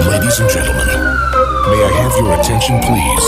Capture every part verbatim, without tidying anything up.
Ladies and gentlemen, may I have your attention please?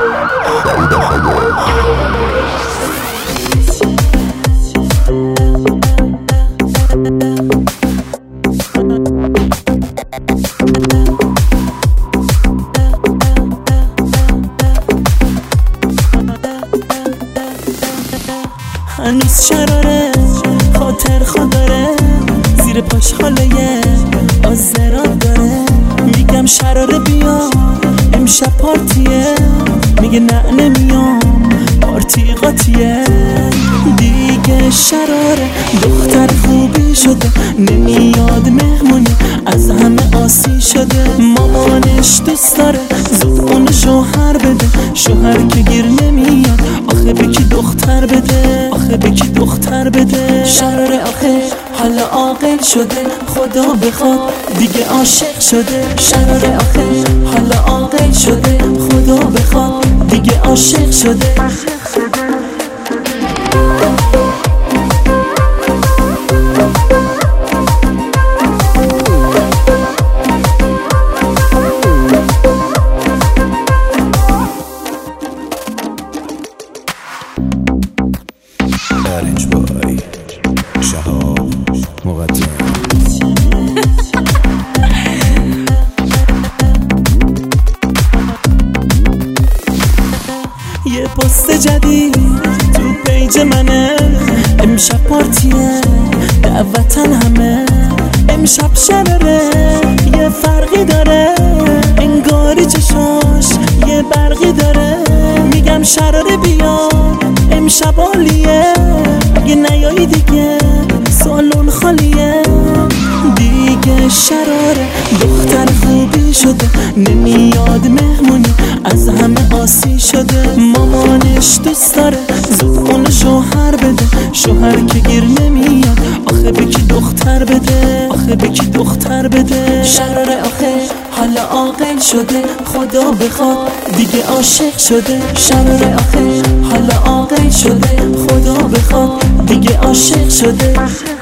هنوز شراره خاطر خداره زیر پاش حاله آزرات داره. میگم شراره بیا امشب پارتیه، میگه نه نمیام پارتی قاطیه. دیگه شراره دختر خوبی شده، نمیاد مهمونی از همه آسی شده. مامانش دوست داره زود اون شوهر بده، شوهر که گیر نمیاد آخه به کی دختر بده، آخه به کی دختر بده. شراره آخه حالا عاقل شده، خدا بخواد دیگه عاشق شده. شراره آخه حالا عاقل شده، خدا بخواد دیگه عاشق شده. Orange boy شهاب مقدم. یه پست جدید تو پیج منه، امشب پارتیه دعوتن همه. امشب شراره یه فرقی داره، انگاری چشاش یه برقی داره. میگم شراره بیا امشب عالیه، اگه نیایی دیگه سالن خالیه. دیگه شراره دختر خوبی شده، نمیاد مهمونی از همه آسی شده. مامانش دوست داره زود اون شوهر بده، شوهر که گیر نمیاد آخه به کی دختر بده، آخه به کی دختر بده. شراره آخه حالا عاقل شده، خدا بخواد دیگه عاشق شده. شراره آخه حالا عاقل شده، خدا بخواد دیگه عاشق شده.